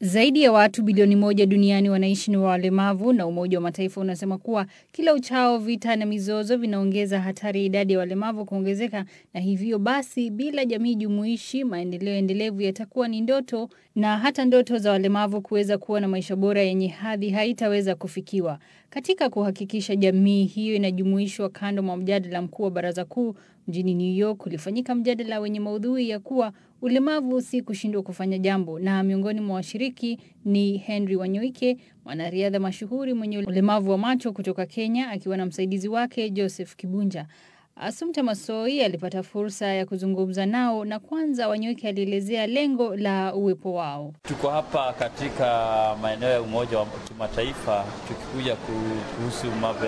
Zaidi ya watu bilioni 1 duniani wanaishi ni walemavu, na Umoja wa Mataifa unasema kuwa kila uchao vita na mizozo vinaongeza hatari ya idadi ya walemavu kuongezeka, na hivyo basi bila jamii jumuishi maendeleo endelevu yatakuwa ni ndoto, na hata ndoto za walemavu kuweza kuwa na maisha bora yenye hadhi haitaweza kufikiwa. Katika kuhakikisha jamii hiyo inajumuishwa, kando mwa mjadala mkuu wa Baraza Kuu mjini New York ulifanyika mjadala wenye maudhui ya kuwa ulemavu si kushindwa kufanya jambo, na miongoni mwa washiriki ni Henry Wanyoike, mwanariadha mashuhuri mwenye ulemavu wa macho kutoka Kenya, akiwa na msaidizi wake Joseph Kibunja. Assumpta Massoi alipata fursa ya kuzungumza nao, na kwanza Wanyoike alielezea lengo la uwepo wao. Tuko hapa katika maeneo ya Umoja wa Kimataifa tukikuja kuhusu mambo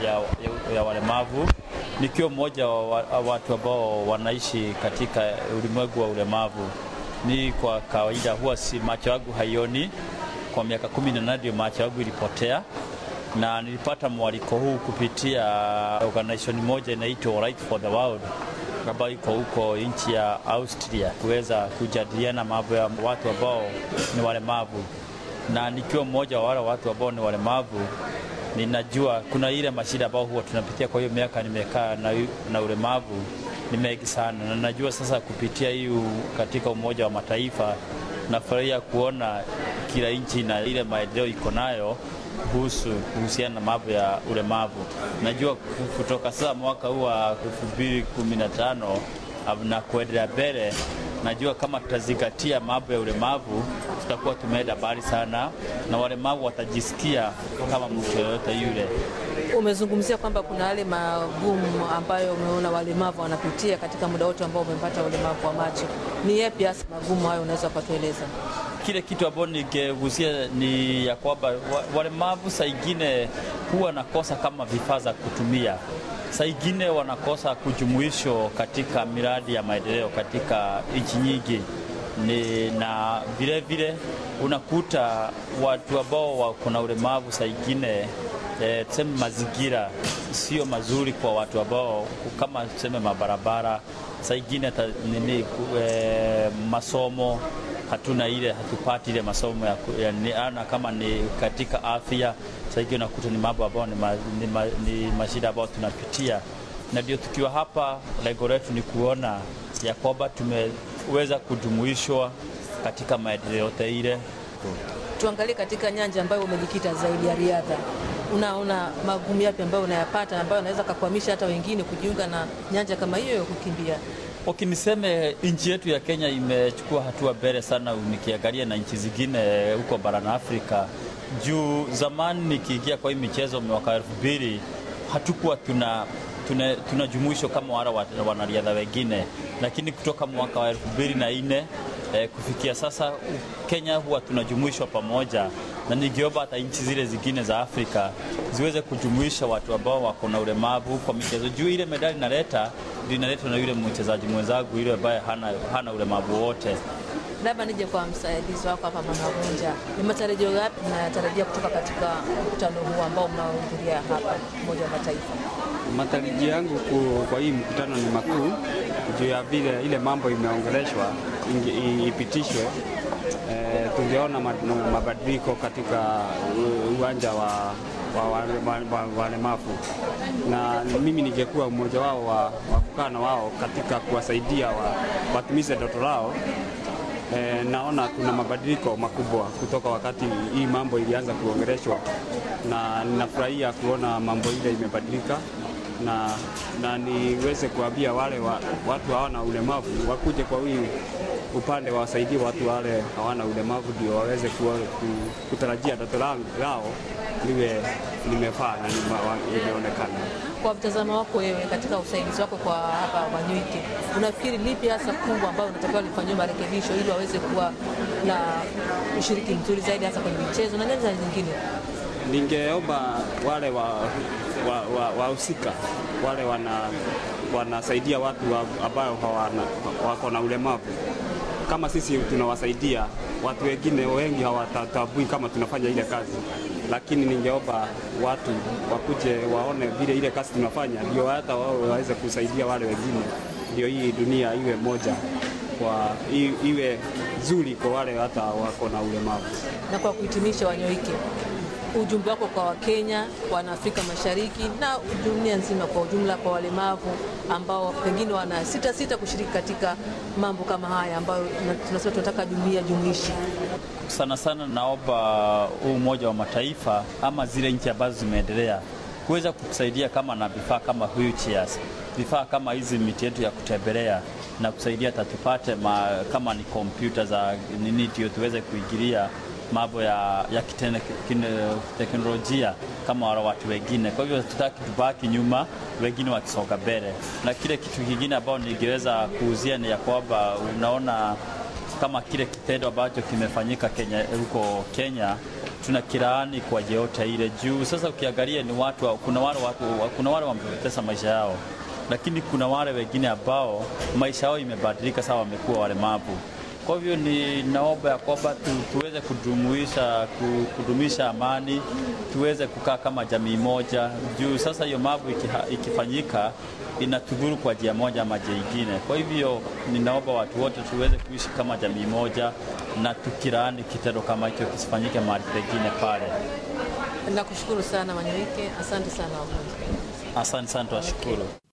ya walemavu. Nikiwa mmoja wa watu ambao wanaishi katika ulimwengu wa ulemavu. Ni kwa kawaida huwa si macho yangu haioni. Kwa miaka 18 ndio macho yangu ilipotea, na nilipata mwaliko huu kupitia organization moja inaitwa Right for the World ambayo iko huko nchi ya Austria, kuweza kujadiliana mambo ya watu ambao ni walemavu. Na nikiwa mmoja wa wale watu ambao ni walemavu, ninajua kuna ile mashida ambao huwa tunapitia. Kwa hiyo miaka nimekaa na ulemavu ni mengi sana, na najua sasa kupitia hiyo katika Umoja wa Mataifa nafurahia kuona kila nchi na ile maendeleo iko nayo kuhusiana na mambo ya ulemavu. Najua kutoka sasa mwaka huu wa 2015 na kuendelea mbele, najua kama tutazingatia mambo ya ulemavu tutakuwa tumeenda mbali sana, na walemavu watajisikia kama mtu yoyote yule. Umezungumzia kwamba kuna yale magumu ambayo umeona walemavu wanapitia katika muda wote ambao umepata ulemavu wa macho. Ni yapi hasa magumu hayo, unaweza kutueleza? Kile kitu ambacho ningegusia ni ya kwamba walemavu saa nyingine huwa nakosa kama vifaa za kutumia. Saa nyingine wanakosa kujumuishwa katika miradi ya maendeleo katika nchi nyingi. Na vile vile unakuta watu ambao wako na ulemavu saa nyingine tuseme mazingira sio mazuri kwa watu ambao, kama tuseme mabarabara, saa nyingine masomo hatupati ile masomo ya kama ni katika afya. Saa nyingine unakuta ni mambo ambayo ni mashida ambayo tunapitia, na ndio tukiwa hapa lengo letu ni kuona ya kwamba tumeweza kujumuishwa katika maendeleo yote ile. Tuangalie katika nyanja ambayo umejikita zaidi ya riadha. Unaona magumu yapi ambayo unayapata ambayo unaweza kukwamisha hata wengine kujiunga na nyanja kama hiyo ya kukimbia? Niseme nchi yetu ya Kenya imechukua hatua mbele sana nikiangalia na nchi zingine huko barani Afrika. Juu zamani nikiingia kwa hii michezo mwaka 2000 hatukuwa tunajumuishwa kama wale wanariadha wengine, lakini kutoka mwaka wa 2004 kufikia sasa Kenya huwa tunajumuishwa pamoja, na ningeomba hata nchi zile zingine za Afrika ziweze kujumuisha watu ambao wako na ulemavu kwa michezo. Juu ile medali inaletwa na yule mchezaji mwenzangu yule ambaye hana ulemavu wote. Labda nije kwa msaidizi wako hapa Mwanavunja. Ni matarajio yapi mnatarajia kutoka katika mkutano huu ambao mnahudhuria hapa Umoja wa Mataifa? Matarajio yangu kwa hii mkutano ni makuu, juu ya vile ile mambo imeongeleshwa ipitishwe. Tungeona mabadiliko katika uwanja wa walemavu, na mimi ningekuwa mmoja wao wa kukaa na wao katika kuwasaidia watimize ndoto lao. Naona kuna mabadiliko makubwa kutoka wakati hii mambo ilianza kuongeleshwa, na ninafurahia kuona mambo ile imebadilika, na niweze kuambia wale watu hawana ulemavu wakuje kwa hii upande wasaidie watu wale hawana ulemavu, ndio waweze kutarajia ndoto lao liwe limefaa na limeonekana. Kwa mtazamo wako wewe katika usaidizi wako kwa hapa Wanyoike, unafikiri lipi hasa kubwa ambao unatakiwa lifanywe marekebisho ili waweze kuwa na ushiriki mzuri zaidi hasa kwenye michezo na nyanja nyingine? Ningeomba wale wahusika wale wanasaidia watu ambao wako na ulemavu, kama sisi tunawasaidia watu wengine wengi hawatatambui kama tunafanya ile kazi, lakini ningeomba watu wakuje waone vile ile kazi tunafanya, ndio hata wao waweze kusaidia wale wengine, ndio hii dunia iwe moja, kwa iwe zuri kwa wale hata wako na ulemavu. Na kwa kuhitimisha, Wanyoike, ujumbe wako kwa Wakenya, kwa Afrika Mashariki na dunia nzima kwa ujumla, kwa walemavu ambao pengine wana sita kushiriki katika mambo kama haya ambayo tunasema tunataka dunia jumuishi? Sana sana naomba Umoja wa Mataifa ama zile nchi ambazo zimeendelea kuweza kutusaidia kama na vifaa kama wheelchairs, vifaa kama hizi miti yetu ya kutembelea, na kusaidia tatupate kama ni kompyuta za nini ndio tuweze kuingilia mambo ya teknolojia kama wale watu wengine. Kwa hivyo tutaki tubaki nyuma, wengine wakisonga mbele. Na kile kitu kingine ambao ningeweza kuuzia ni ya kwamba unaona kama kile kitendo ambacho kimefanyika huko Kenya tunakilaani kwa yote ile juu. Sasa ukiangalia ni kuna wale wamepoteza maisha yao, lakini kuna wale wengine ambao maisha yao imebadilika, sawa, wamekuwa walemavu. Kwa hivyo ni naomba ya kwamba tuweze kudumisha amani, tuweze kukaa kama jamii moja juu. Sasa hiyo mambo ikifanyika inatudhuru kwa njia moja ama nyingine. Kwa hivyo ninaomba watu wote tuweze kuishi kama jamii moja na tukilaani kitendo kama hicho kisifanyike mahali pengine pale. Nakushukuru sana Wanyoike, asante sana. Asante sana, tunashukuru.